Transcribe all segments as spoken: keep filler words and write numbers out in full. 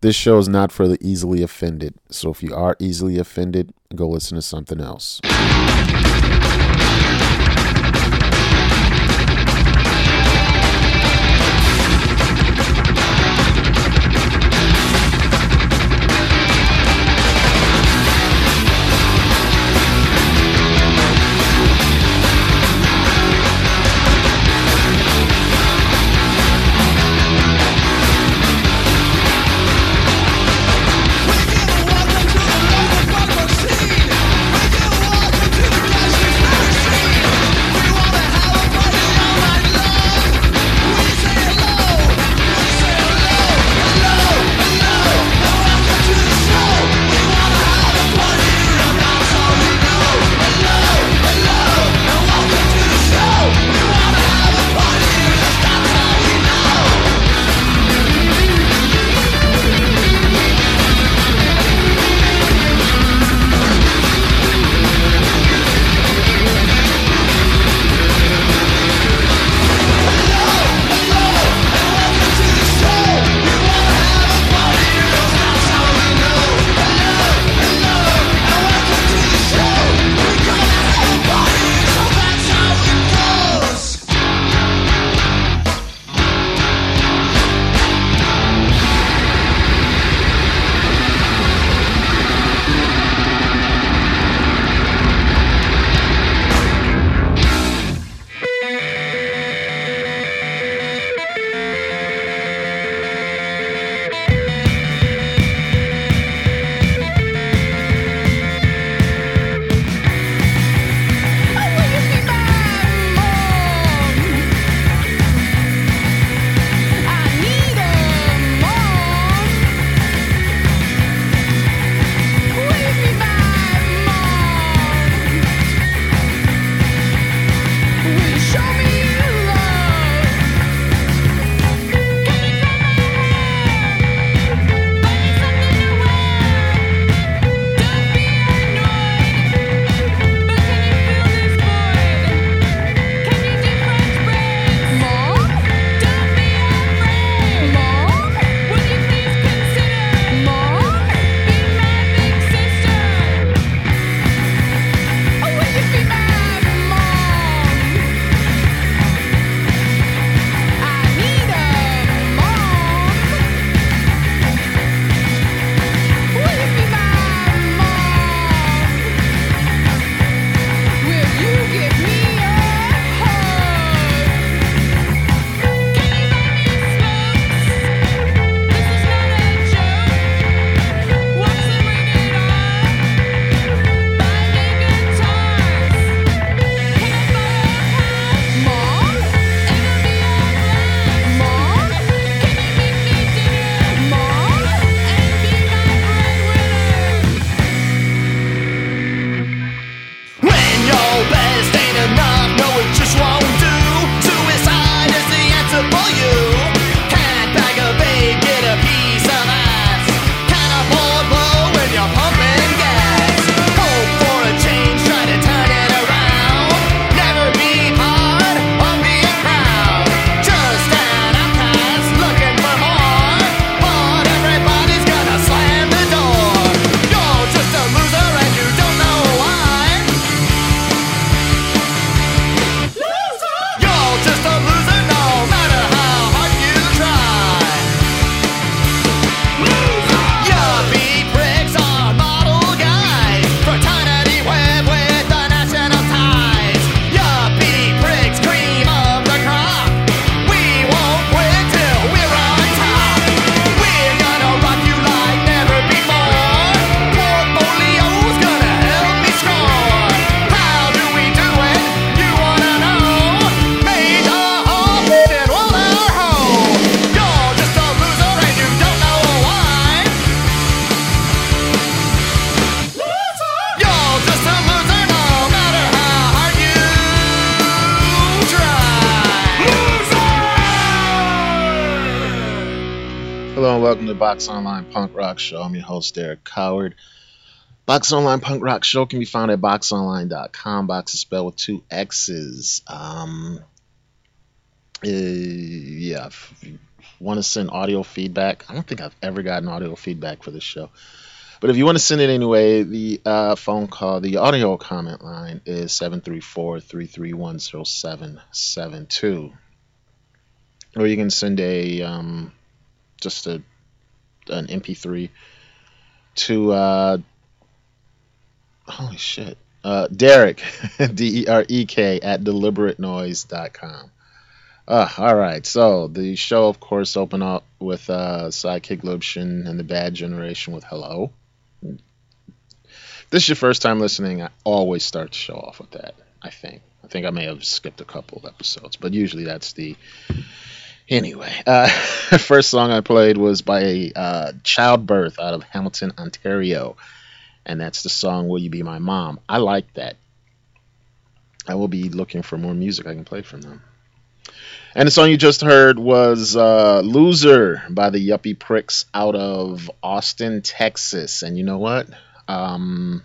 This show is not for the easily offended. So if you are easily offended, go listen to something else. Hello and welcome to Box Online Punk Rock Show. I'm your host, Derek Coward. Box Online Punk Rock Show can be found at box online dot com. Box is spelled with two X's. Um, uh, yeah, want to send audio feedback, I don't think I've ever gotten audio feedback for this show. But if you want to send it anyway, the uh, phone call, the audio comment line is seven three four, three three one, zero seven seven two. Or you can send a um, just a an M P three to uh, holy shit, uh, Derek, D E R E K at deliberate noise dot com. Uh, all right, so the show, of course, open up with uh, Sidekick Lubshin and the Bad Generation with Hello. If this is your first time listening, I always start the show off with that, I think. I think I may have skipped a couple of episodes, but usually that's the... Anyway, uh, first song I played was by uh, Childbirth out of Hamilton, Ontario, and that's the song Will You Be My Mom? I like that. I will be looking for more music I can play from them. And the song you just heard was uh, Loser by the Yuppie Pricks out of Austin, Texas. And you know what? Um,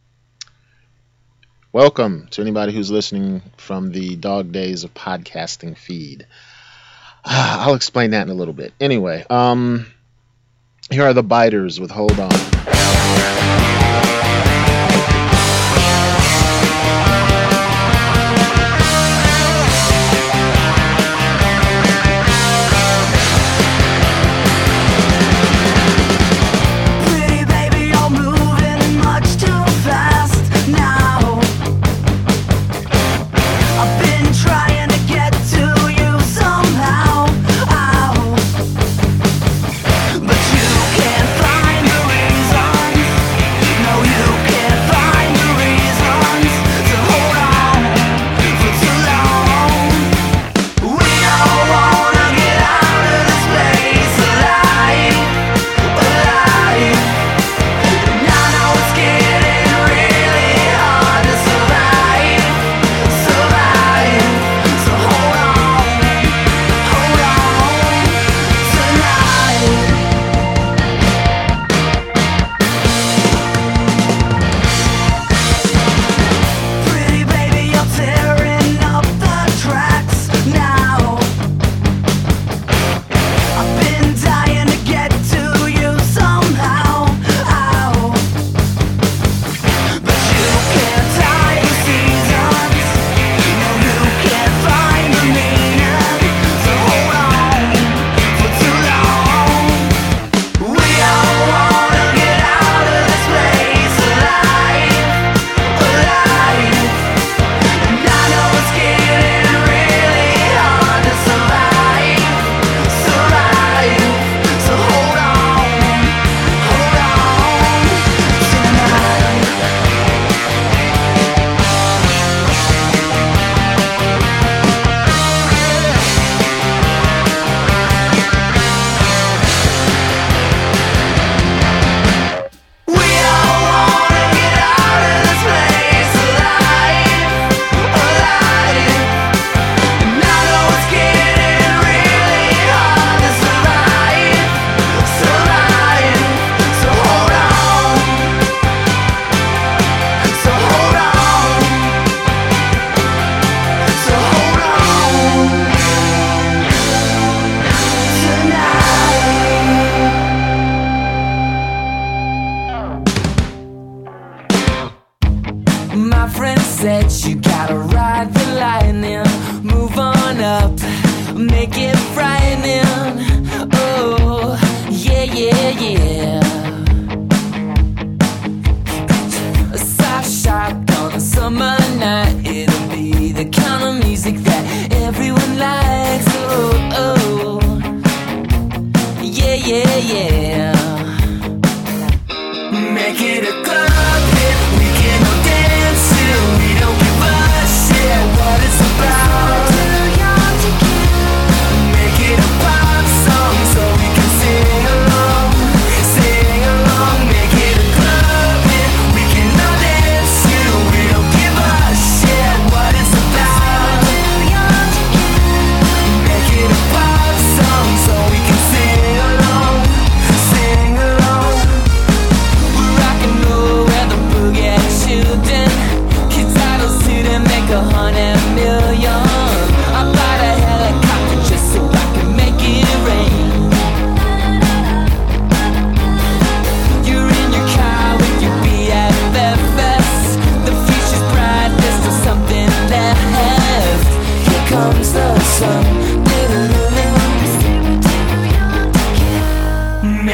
welcome to anybody who's listening from the Dog Days of Podcasting feed. I'll explain that in a little bit. Anyway, um, here are the Biters with Hold On. Sing along, sing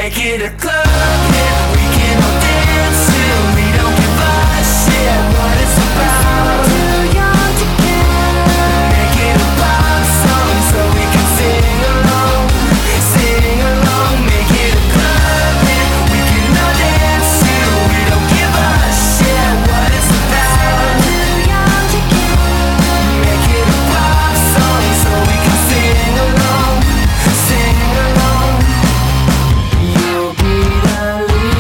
Make it a club hit. We can all dance till we don't give a shit what it's about. Too young to care. Make it a pop song so we can sing along, sing along. Make it a club hit. We can all dance till we don't give a shit what it's about. Too young to care. Make it a pop song so we can sing along, sing along. You'll be the leader.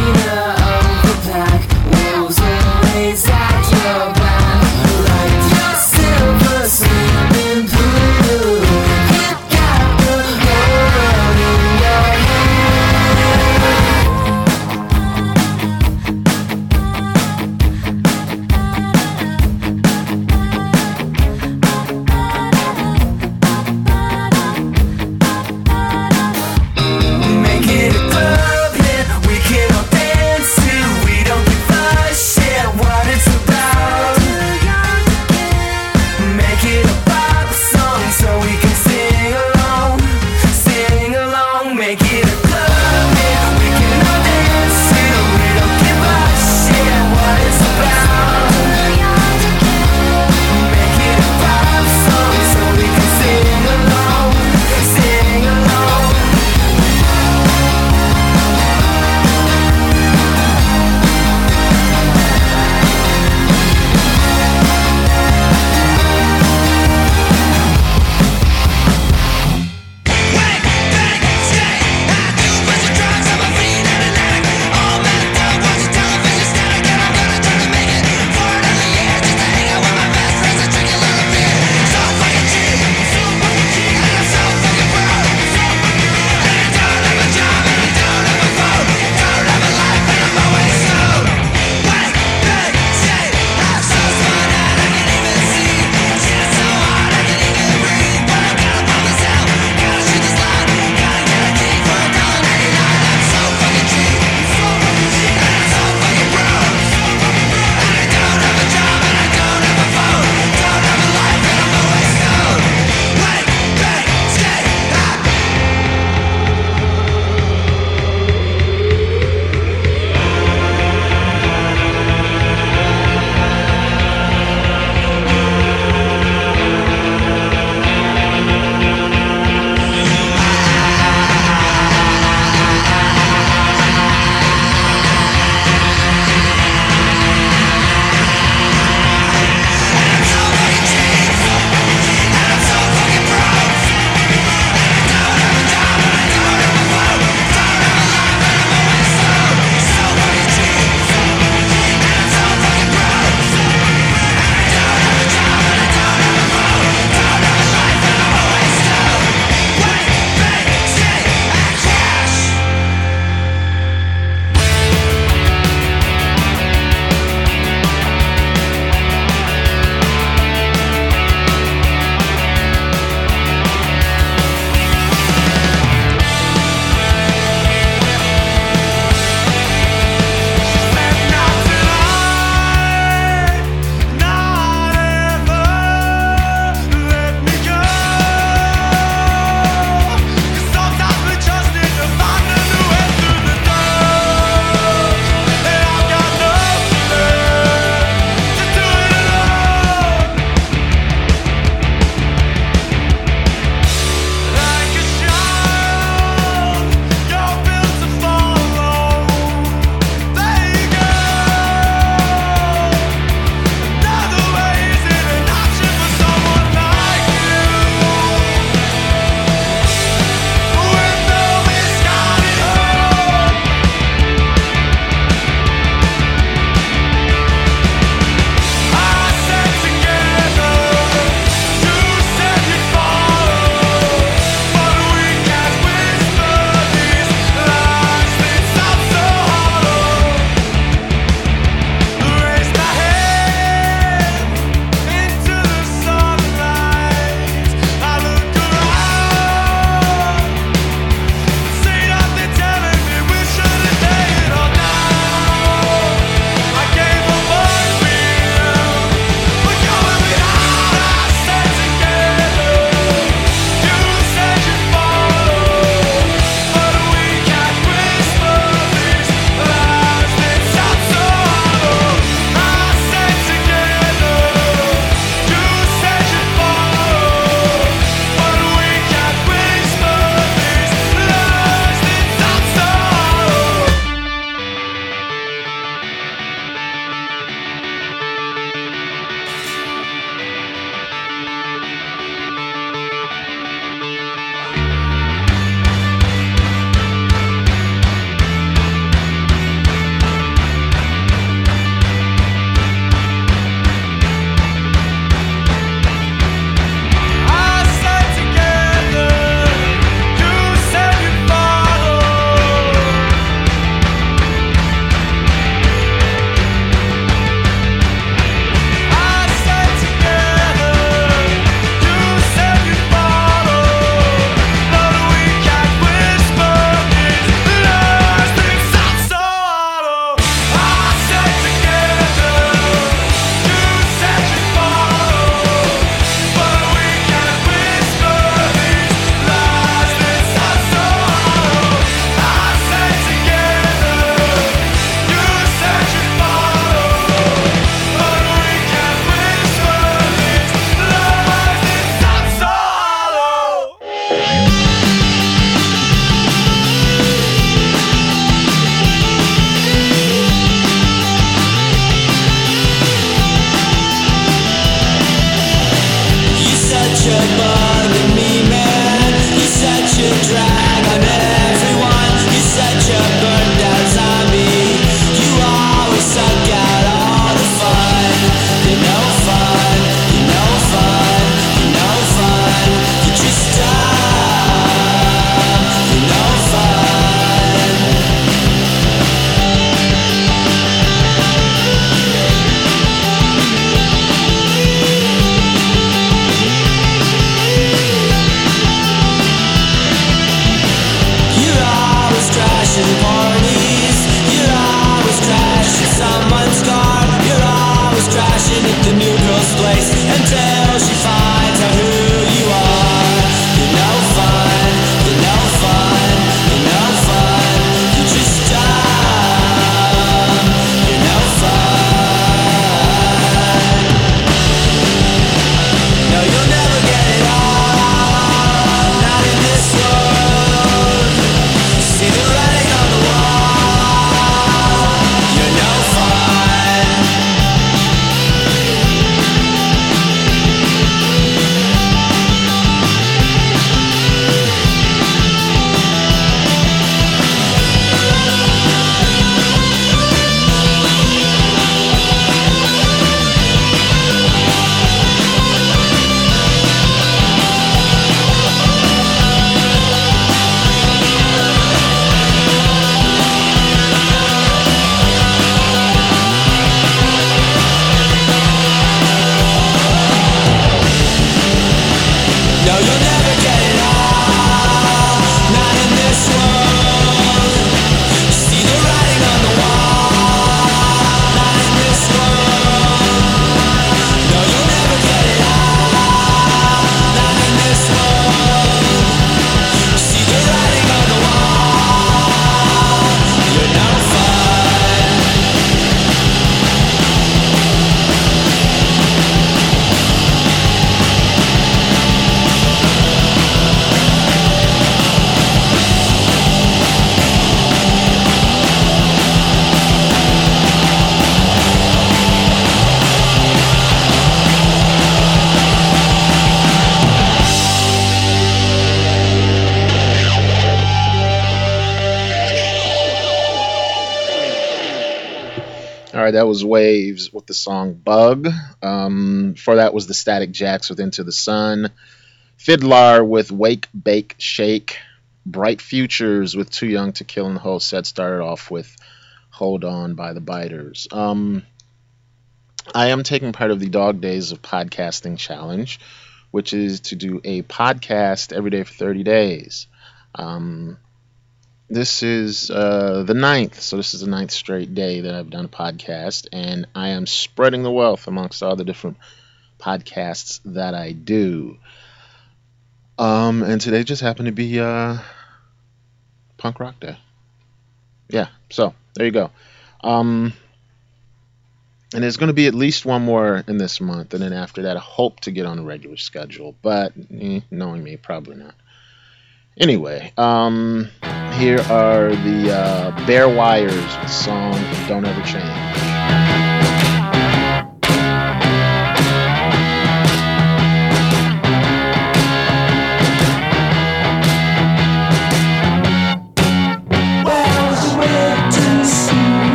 All right, that was Waves with the song Bug. Um, before that was the Static Jacks with Into the Sun. Fiddlar with Wake, Bake, Shake. Bright Futures with Too Young to Kill, and the whole set started off with Hold On by the Biters. Um, I am taking part of the Dog Days of Podcasting Challenge, which is to do a podcast every day for thirty days. Um, this is uh, the ninth, so this is the ninth straight day that I've done a podcast, and I am spreading the wealth amongst all the different podcasts that I do. Um, and today just happened to be uh, Punk Rock Day. Yeah, so there you go. Um, and there's going to be at least one more in this month, and then after that, I hope to get on a regular schedule. But eh, knowing me, probably not. Anyway, um, here are the uh, Bare Wires with the song Don't Ever Change.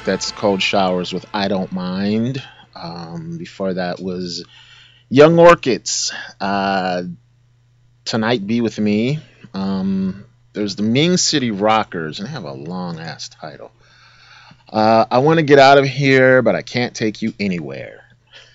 that, that's Cold Showers with I Don't Mind. Um, before that was Young Orchids, uh, Tonight Be With Me. Um, there's the Ming City Rockers, and they have a long ass title. Uh, I Want to Get Out of Here, but I Can't Take You Anywhere.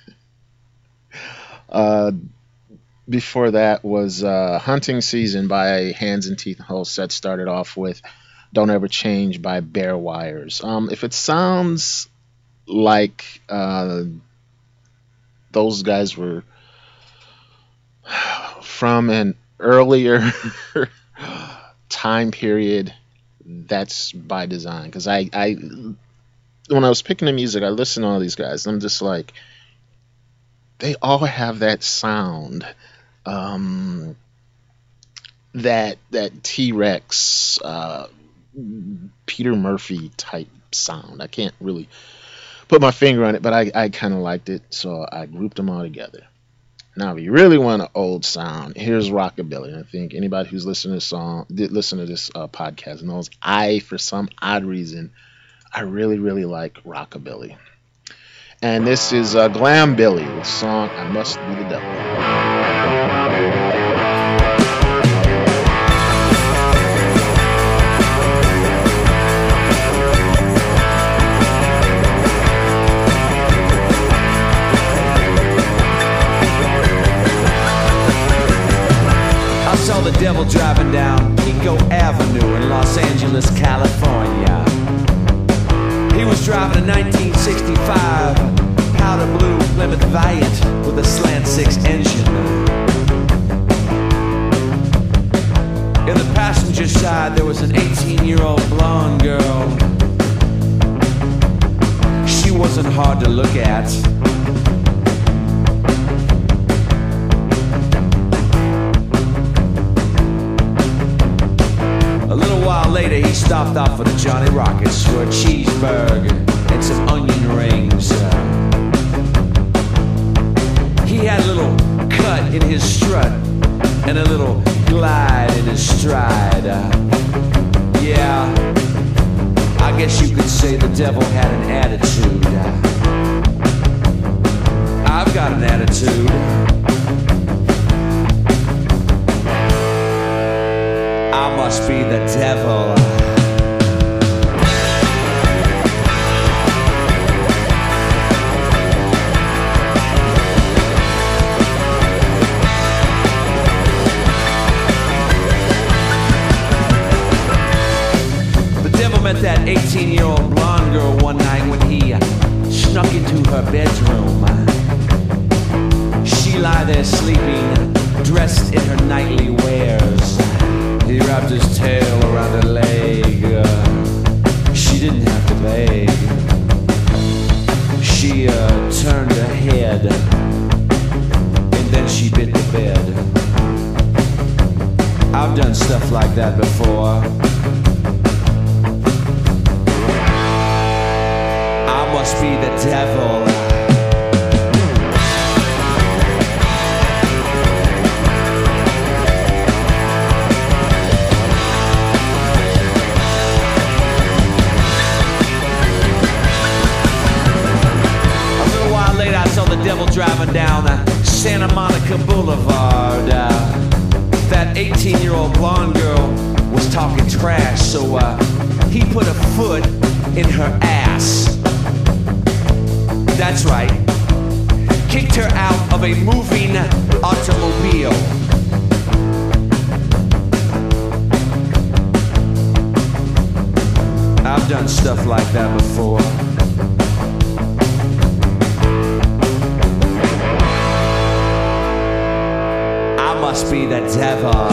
Uh, before that was uh, Hunting Season by Hands and Teeth Whole Set. Started off with Don't Ever Change by Bare Wires. Um, if it sounds like uh, those guys were from an earlier time period, that's by design. Because I, I, when I was picking the music, I listened to all these guys, and I'm just like, they all have that sound, um, that that T-Rex, uh, Peter Murphy type sound. I can't really put my finger on it, but I, I kind of liked it, so I grouped them all together. Now, if you really want an old sound, here's rockabilly. And I think anybody who's listening to this song, did listen to this uh, podcast, knows I, for some odd reason, I really, really like rockabilly. And this is uh, Glam Billy with the song "I Must Be the Devil." Saw the devil driving down Pico Avenue in Los Angeles, California. He was driving a nineteen sixty-five powder blue Plymouth Valiant with a slant six engine. In the passenger side there was an eighteen-year-old blonde girl. She wasn't hard to look at. A little while later, he stopped off at a Johnny Rockets for a cheeseburger and some onion rings. Uh, he had a little cut in his strut and a little glide in his stride. Uh, yeah, I guess you could say the devil had an attitude. Uh, I've got an attitude. I must be the devil. The devil met that eighteen-year-old blonde girl one night when he snuck into her bedroom. She lay there sleeping, dressed in her nightly wares. He wrapped his tail around her leg. Uh, she didn't have to beg. She uh, turned her head, and then she bit the bed. I've done stuff like that before. I must be the devil. Devil driving down uh, Santa Monica Boulevard. Uh, that eighteen-year-old blonde girl was talking trash, so uh, he put a foot in her ass. That's right. Kicked her out of a moving automobile. I've done stuff like that before. Must be the devil.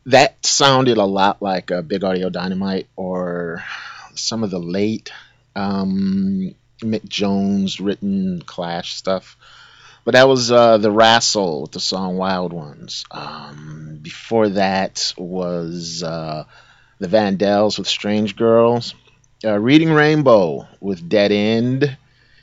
That sounded a lot like a Big Audio Dynamite or some of the late um, Mick Jones written Clash stuff. But that was uh, the Rassle with the song Wild Ones. Um, before that was uh, the Vandals with Strange Girls. Uh, Reading Rainbow with Dead End.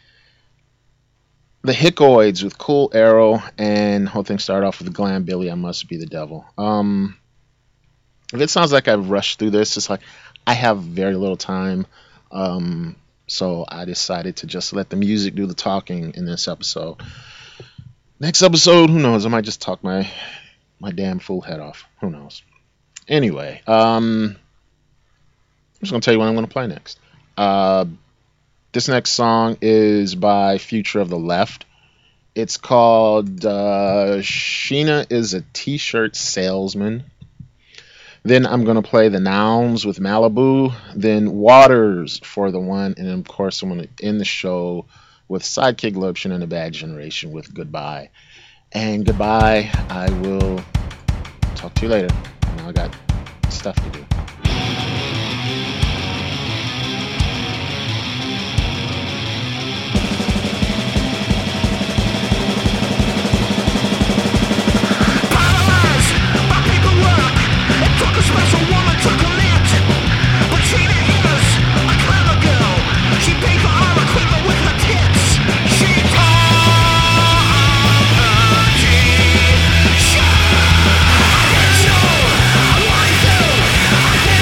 The Hickoids with Cool Arrow. And the whole thing started off with Glam Billy, I Must Be the Devil. Um, if it sounds like I've rushed through this, it's like I have very little time. Um, so I decided to just let the music do the talking in this episode. Next episode, who knows? I might just talk my my damn fool head off. Who knows? Anyway, um, I'm just gonna tell you what I'm gonna play next. Uh, this next song is by Future of the Left. It's called uh, Sheena is a T-shirt salesman. Then I'm gonna play the Nouns with Malibu. Then Waters for the One, and then of course I'm gonna end the show with Sidekick Luption and the Bad Generation with Goodbye. And goodbye. I will talk to you later. Now I got stuff to do. Shut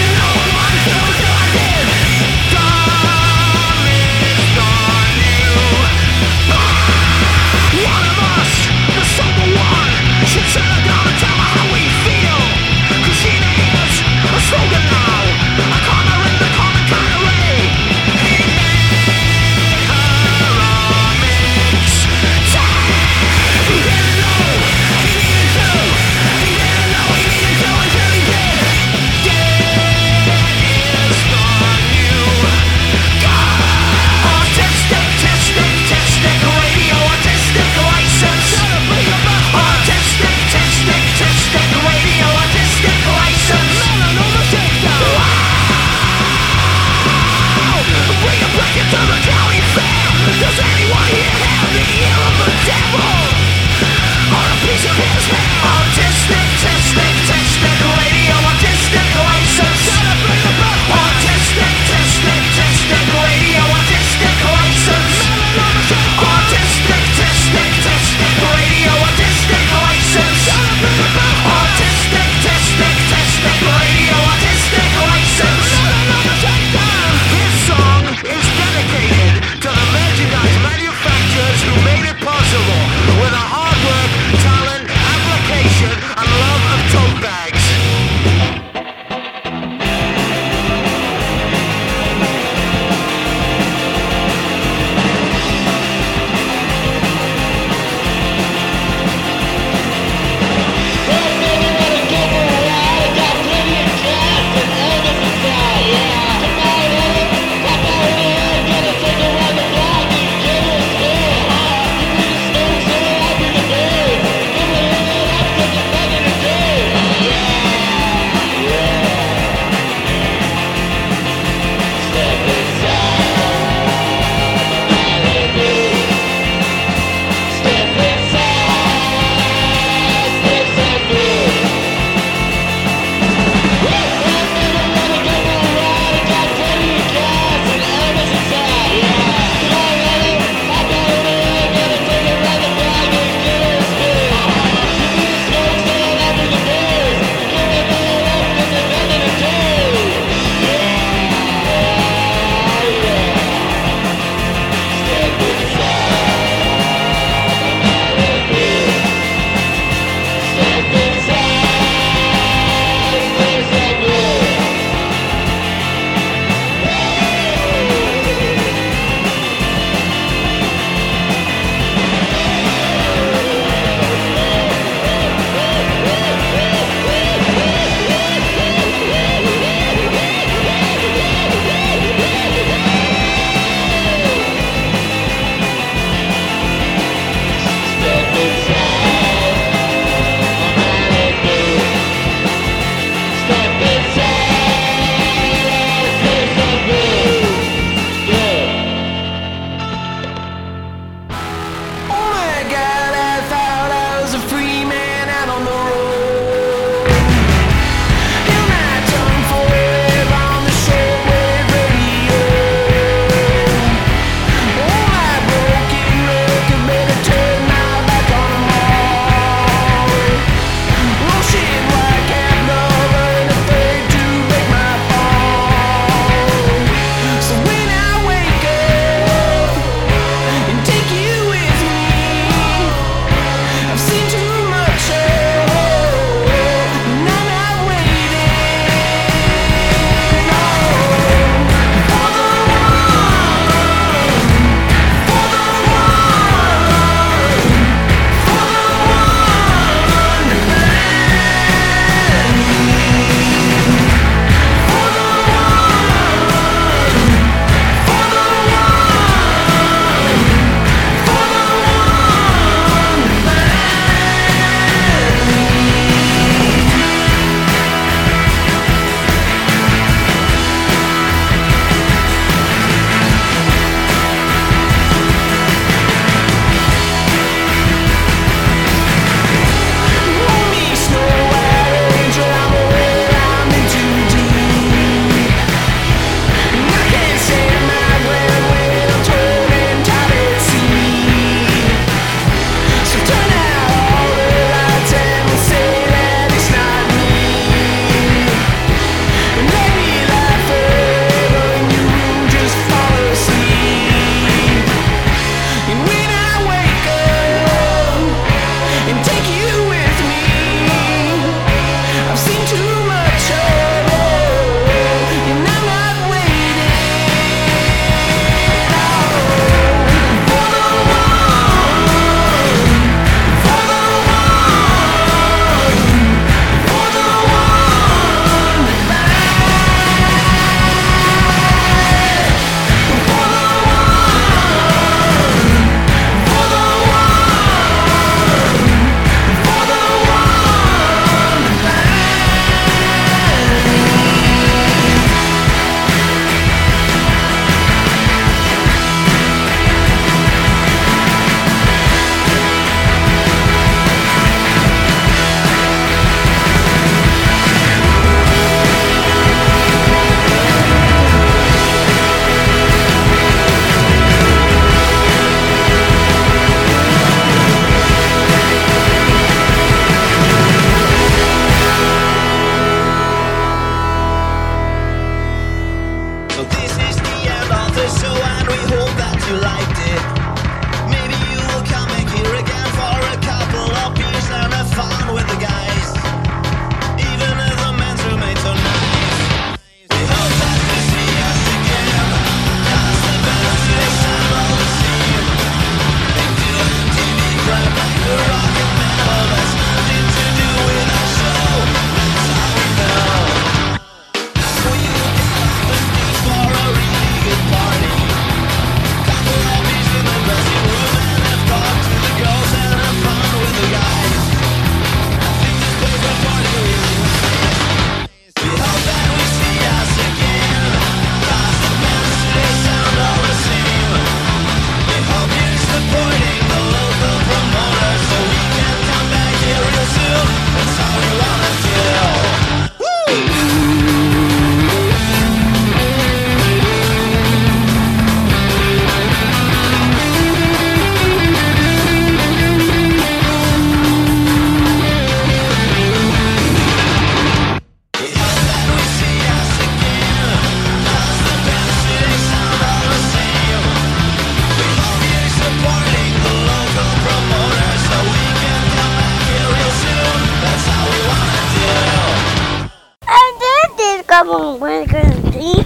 album, Winnegar's Deep.